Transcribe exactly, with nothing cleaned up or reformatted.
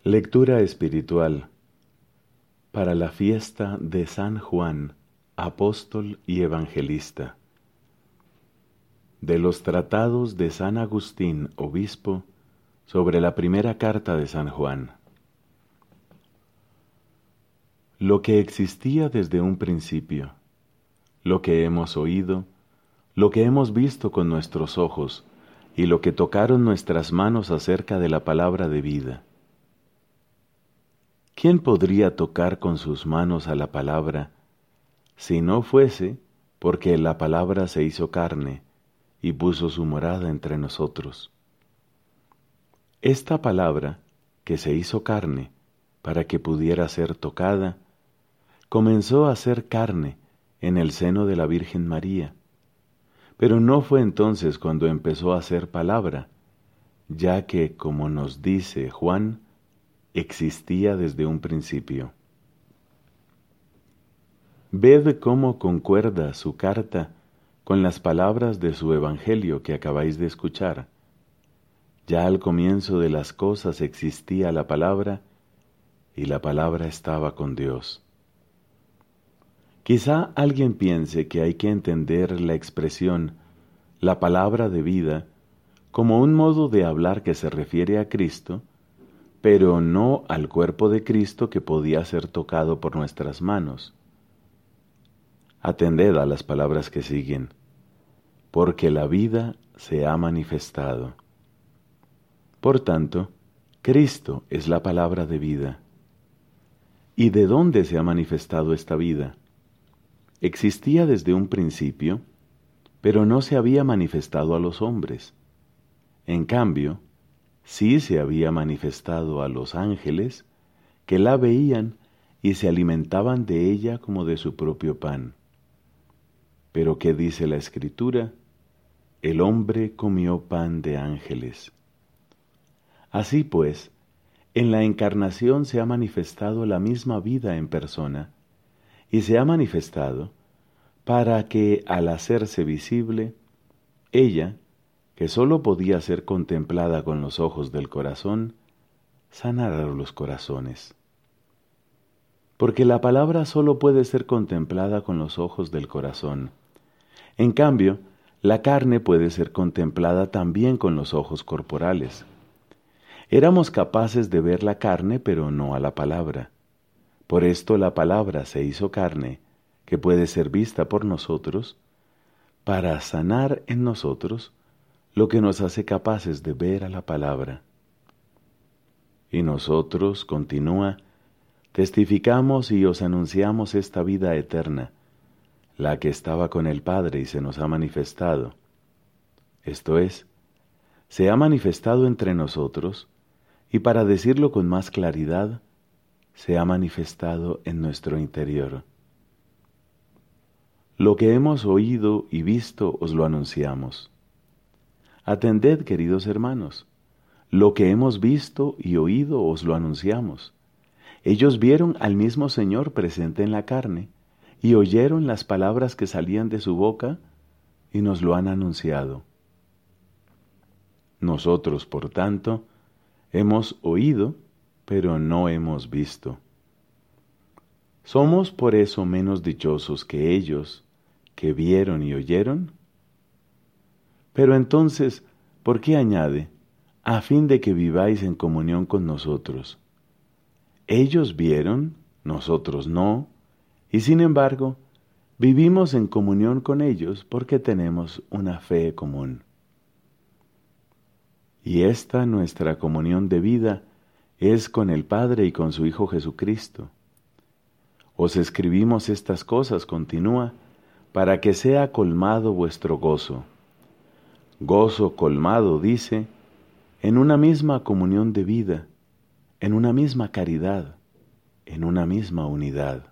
Lectura espiritual para la fiesta de San Juan, apóstol y evangelista. De los tratados de San Agustín, obispo, sobre la primera carta de San Juan. Lo que existía desde un principio, lo que hemos oído, lo que hemos visto con nuestros ojos y lo que tocaron nuestras manos acerca de la palabra de vida. ¿Quién podría tocar con sus manos a la palabra, si no fuese porque la palabra se hizo carne y puso su morada entre nosotros? Esta palabra, que se hizo carne para que pudiera ser tocada, comenzó a ser carne en el seno de la Virgen María, pero no fue entonces cuando empezó a ser palabra, ya que, como nos dice Juan, existía desde un principio. Ved cómo concuerda su carta con las palabras de su Evangelio que acabáis de escuchar. Ya al comienzo de las cosas existía la palabra, y la palabra estaba con Dios. Quizá alguien piense que hay que entender la expresión la palabra de vida como un modo de hablar que se refiere a Cristo, pero no al cuerpo de Cristo que podía ser tocado por nuestras manos. Atended a las palabras que siguen, porque la vida se ha manifestado. Por tanto, Cristo es la palabra de vida. ¿Y de dónde se ha manifestado esta vida? Existía desde un principio, pero no se había manifestado a los hombres. En cambio, sí se había manifestado a los ángeles, que la veían y se alimentaban de ella como de su propio pan. Pero ¿qué dice la Escritura? El hombre comió pan de ángeles. Así pues, en la encarnación se ha manifestado la misma vida en persona, y se ha manifestado para que, al hacerse visible, ella, que sólo podía ser contemplada con los ojos del corazón, sanara los corazones. Porque la palabra sólo puede ser contemplada con los ojos del corazón. En cambio, la carne puede ser contemplada también con los ojos corporales. Éramos capaces de ver la carne, pero no a la palabra. Por esto la palabra se hizo carne, que puede ser vista por nosotros, para sanar en nosotros lo que nos hace capaces de ver a la palabra. Y nosotros, continúa, testificamos y os anunciamos esta vida eterna, la que estaba con el Padre y se nos ha manifestado. Esto es, se ha manifestado entre nosotros, y para decirlo con más claridad, se ha manifestado en nuestro interior. Lo que hemos oído y visto os lo anunciamos. Atended, queridos hermanos, lo que hemos visto y oído os lo anunciamos. Ellos vieron al mismo Señor presente en la carne, y oyeron las palabras que salían de su boca, y nos lo han anunciado. Nosotros, por tanto, hemos oído, pero no hemos visto. ¿Somos por eso menos dichosos que ellos, que vieron y oyeron? Pero entonces, ¿por qué añade, a fin de que viváis en comunión con nosotros? Ellos vieron, nosotros no, y sin embargo, vivimos en comunión con ellos porque tenemos una fe común. Y esta nuestra comunión de vida es con el Padre y con su Hijo Jesucristo. Os escribimos estas cosas, continúa, para que sea colmado vuestro gozo. Gozo colmado, dice, en una misma comunión de vida, en una misma caridad, en una misma unidad.